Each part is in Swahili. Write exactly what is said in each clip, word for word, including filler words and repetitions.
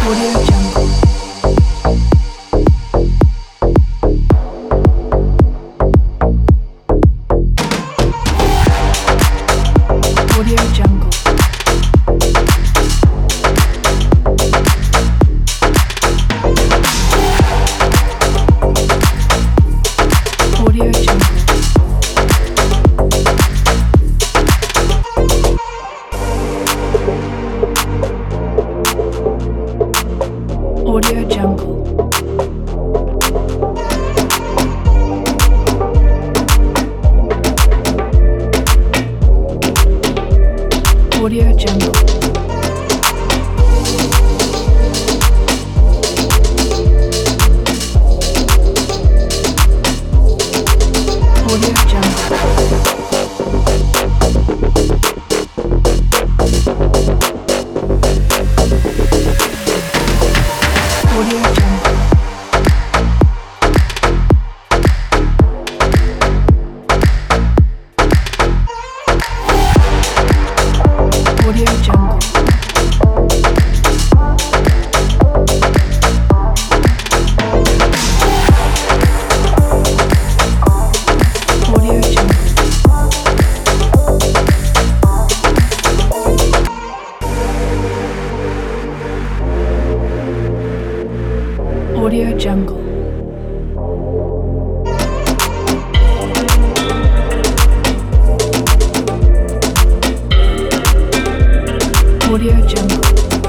Audio Jungle. Audio Jungle. Audio Jungle. Audio Jungle. Audio Jungle. Audio Jungle. Audio Jungle. Audio Jungle. Audio Jungle. Audio Jungle. Audio Jungle.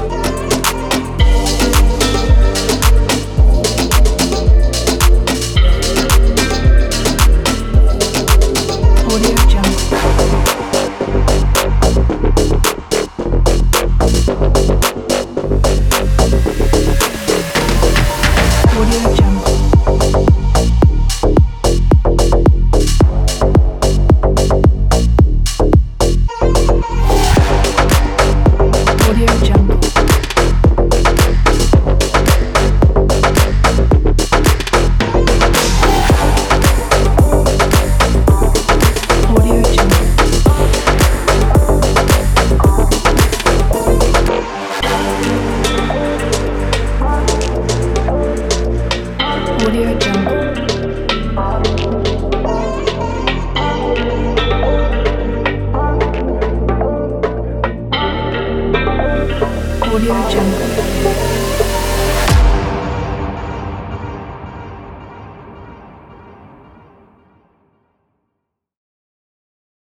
Audio Jungle. Audio Jungle. Audio Jungle. Audio Jungle. Audio Jungle. Audio Jungle.